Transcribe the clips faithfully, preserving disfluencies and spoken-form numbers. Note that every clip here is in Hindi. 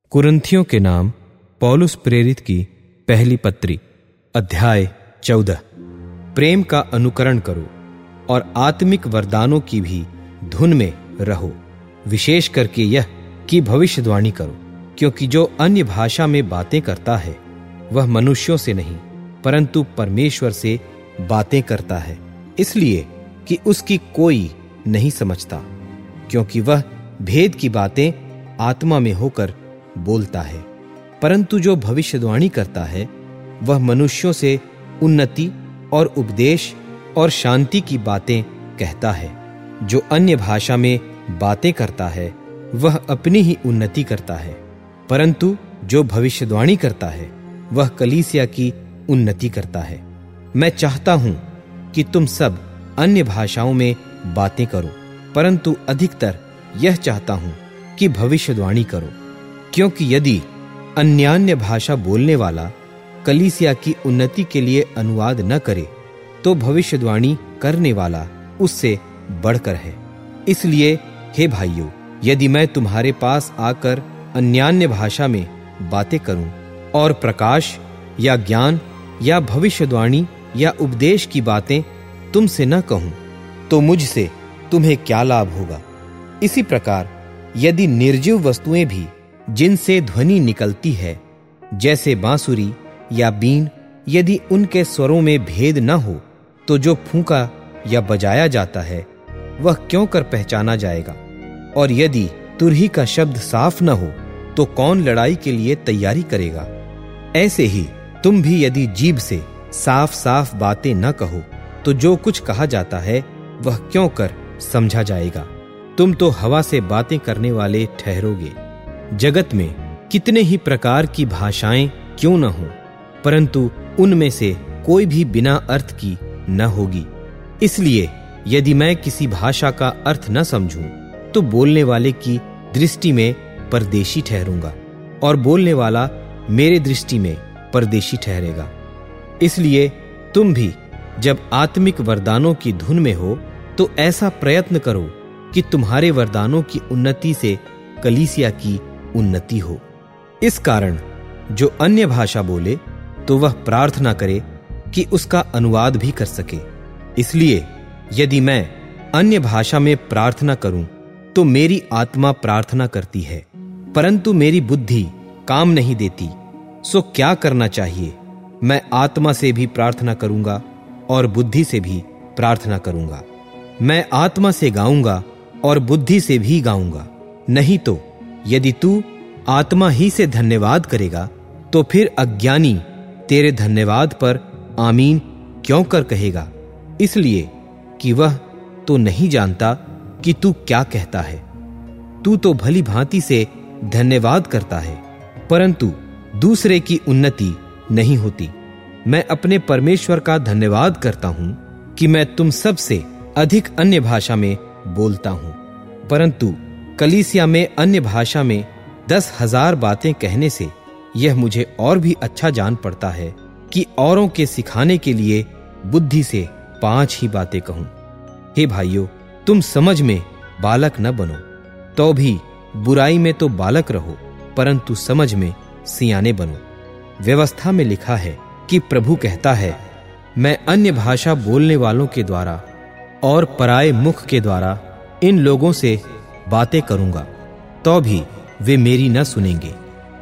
कुरिन्थियों के नाम पौलुस प्रेरित की पहली पत्री, अध्याय चौदह। प्रेम का अनुकरण करो और आत्मिक वरदानों की भी धुन में रहो, विशेष करके यह कि भविष्यवाणी करो, क्योंकि जो अन्य भाषा में बातें करता है वह मनुष्यों से नहीं परंतु परमेश्वर से बातें करता है, इसलिए कि उसकी कोई नहीं समझता, क्योंकि वह भेद की बातें आत्मा में होकर बोलता है। परंतु जो भविष्यवाणी करता है वह मनुष्यों से उन्नति और उपदेश और शांति की बातें कहता है। जो अन्य भाषा में बातें करता है वह अपनी ही उन्नति करता है, परंतु जो भविष्यवाणी करता है वह कलीसिया की उन्नति करता है। मैं चाहता हूं कि तुम सब अन्य भाषाओं में बातें करो, परंतु अधिकतर यह चाहता हूं कि भविष्यवाणी करो, क्योंकि यदि अन्यान्य भाषा बोलने वाला कलीसिया की उन्नति के लिए अनुवाद न करे तो भविष्यवाणी करने वाला उससे बढ़कर है। इसलिए हे भाइयों, यदि मैं तुम्हारे पास आकर अन्यान्य भाषा में बातें करूं और प्रकाश या ज्ञान या भविष्यवाणी या उपदेश की बातें तुमसे न कहूं तो मुझसे तुम्हें क्या लाभ होगा। इसी प्रकार यदि निर्जीव वस्तुएं भी जिनसे ध्वनि निकलती है, जैसे बांसुरी या बीन, यदि उनके स्वरों में भेद न हो तो जो फूंका या बजाया जाता है वह क्यों कर पहचाना जाएगा। और यदि तुरही का शब्द साफ न हो तो कौन लड़ाई के लिए तैयारी करेगा। ऐसे ही तुम भी यदि जीभ से साफ साफ बातें न कहो तो जो कुछ कहा जाता है वह क्यों कर समझा जाएगा। तुम तो हवा से बातें करने वाले ठहरोगे। जगत में कितने ही प्रकार की भाषाएं क्यों न हो, परंतु उनमें से कोई भी बिना अर्थ की न होगी। इसलिए यदि मैं किसी भाषा का अर्थ न समझूं तो बोलने वाले की दृष्टि में परदेशी ठहरूंगा और बोलने वाला मेरे दृष्टि में परदेशी ठहरेगा। इसलिए तुम भी जब आत्मिक वरदानों की धुन में हो तो ऐसा प्रयत्न करो कि तुम्हारे वरदानों की उन्नति से कलीसिया की उन्नति हो। इस कारण जो अन्य भाषा बोले तो वह प्रार्थना करे कि उसका अनुवाद भी कर सके। इसलिए यदि मैं अन्य भाषा में प्रार्थना करूं तो मेरी आत्मा प्रार्थना करती है, परंतु मेरी बुद्धि काम नहीं देती। सो क्या करना चाहिए? मैं आत्मा से भी प्रार्थना करूंगा और बुद्धि से भी प्रार्थना करूंगा। मैं आत्मा से गाऊंगा और बुद्धि से भी गाऊंगा। नहीं तो यदि तू आत्मा ही से धन्यवाद करेगा तो फिर अज्ञानी तेरे धन्यवाद पर आमीन क्यों कर कहेगा, इसलिए कि वह तो नहीं जानता कि तू क्या कहता है। तू तो भली भांति से धन्यवाद करता है, परंतु दूसरे की उन्नति नहीं होती। मैं अपने परमेश्वर का धन्यवाद करता हूं कि मैं तुम सब से अधिक अन्य भाषा में बोलता हूं, परंतु कलीसिया में अन्य भाषा में दस हजार बातें कहने से यह मुझे और भी अच्छा जान पड़ता है कि औरों के सिखाने के लिए बुद्धि से पांच ही बातें कहूं। हे भाइयों, तुम समझ में बालक न बनो, तो भी बुराई में तो बालक रहो, परंतु समझ में सियाने बनो। व्यवस्था में लिखा है कि प्रभु कहता है, मैं अन्य भाषा बोलने वालों के द्वारा और पराये मुख के द्वारा इन लोगों से बातें करूंगा, तो भी वे मेरी न सुनेंगे।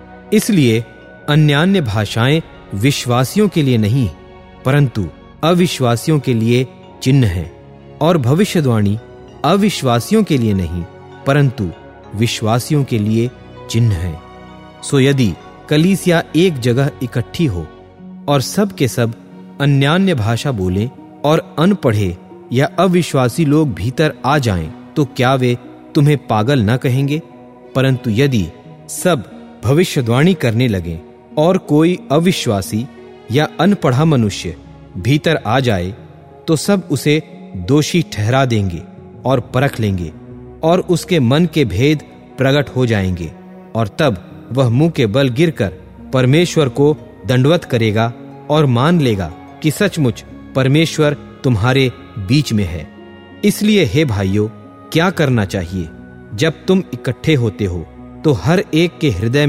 इसलिए अन्यान्य भाषाएं विश्वासियों के लिए नहीं परंतु अविश्वासियों के लिए चिन्ह है, और भविष्यवाणी अविश्वासियों के लिए नहीं परंतु विश्वासियों के लिए चिन्ह है। सो यदि कलीसिया एक जगह इकट्ठी हो और सब के सब अन्यान्य भाषा बोलें और अनपढ़े या अविश्वासी लोग भीतर आ जाएं, तो क्या वे तुम्हें पागल न कहेंगे? परंतु यदि सब भविष्यवाणी करने लगे और कोई अविश्वासी या अनपढ़ा मनुष्य भीतर आ जाए तो सब उसे दोषी ठहरा देंगे और परख लेंगे, और उसके मन के भेद प्रकट हो जाएंगे, और तब वह मुंह के बल गिरकर परमेश्वर को दंडवत करेगा और मान लेगा कि सचमुच परमेश्वर तुम्हारे बीच में है। इसलिए हे भाइयों, क्या करना चाहिए? जब तुम इकट्ठे होते हो तो हर एक के हृदय में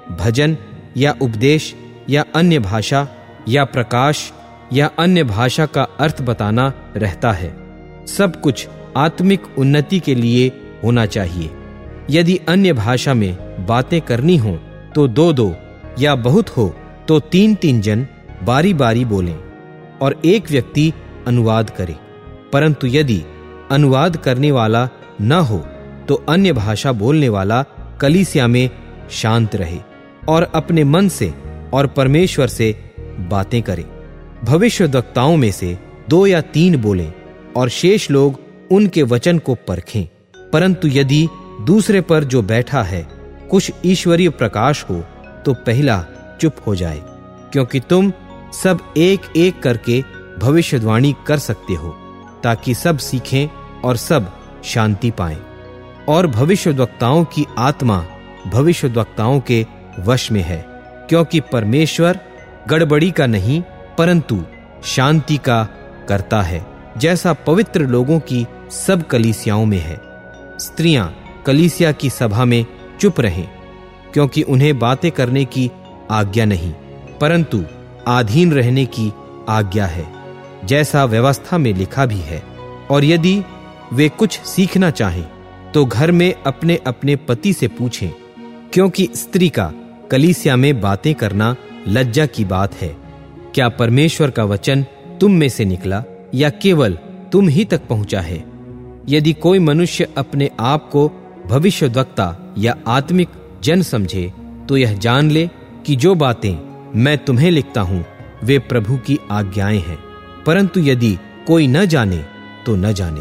भजन या उपदेश या अन्य भाषा या प्रकाश या अन्य भाषा का अर्थ बताना रहता है। सब कुछ आत्मिक उन्नति के लिए होना चाहिए। यदि अन्य भाषा में बातें करनी हो तो दो दो या बहुत हो तो तीन तीन जन बारी बारी बोलें और एक व्यक्ति अनुवाद करे। परंतु यदि अनुवाद करने वाला न हो तो अन्य भाषा बोलने वाला कलीसिया में शांत रहे और अपने मन से और परमेश्वर से बातें करे। भविष्यद्वक्ताओं में से दो या तीन बोलें और शेष लोग उनके वचन को परखें। परंतु यदि दूसरे पर जो बैठा है कुछ ईश्वरीय प्रकाश हो तो पहला चुप हो जाए, क्योंकि तुम सब एक एक करके भविष्यवाणी कर सकते हो, ताकि सब सीखें और सब शांति पाएं। और भविष्यद्वक्ताओं की आत्मा भविष्यद्वक्ताओं के वश में है, क्योंकि परमेश्वर गड़बड़ी का नहीं परंतु शांति का करता है, जैसा पवित्र लोगों की सब कलीसियाओं में है। स्त्रियां कलीसिया की सभा में चुप रहें, क्योंकि उन्हें बातें करने की आज्ञा नहीं परंतु अधीन रहने की आज्ञा है, जैसा व्यवस्था में लिखा भी है। और यदि वे कुछ सीखना चाहें तो घर में अपने अपने पति से पूछें, क्योंकि स्त्री का कलीसिया में बातें करना लज्जा की बात है। क्या परमेश्वर का वचन तुम में से निकला या केवल तुम ही तक पहुंचा है? यदि कोई मनुष्य अपने आप को भविष्यद्वक्ता या आत्मिक जन समझे तो यह जान ले कि जो बातें मैं तुम्हें लिखता हूं वे प्रभु की आज्ञाएं हैं। परंतु यदि कोई न जाने तो न जाने।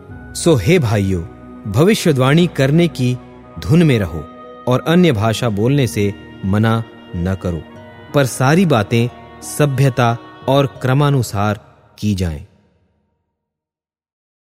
सो हे भाइयों, भविष्यवाणी करने की धुन में रहो और अन्य भाषा बोलने से मना न करो, पर सारी बातें सभ्यता और क्रमानुसार की जाएं।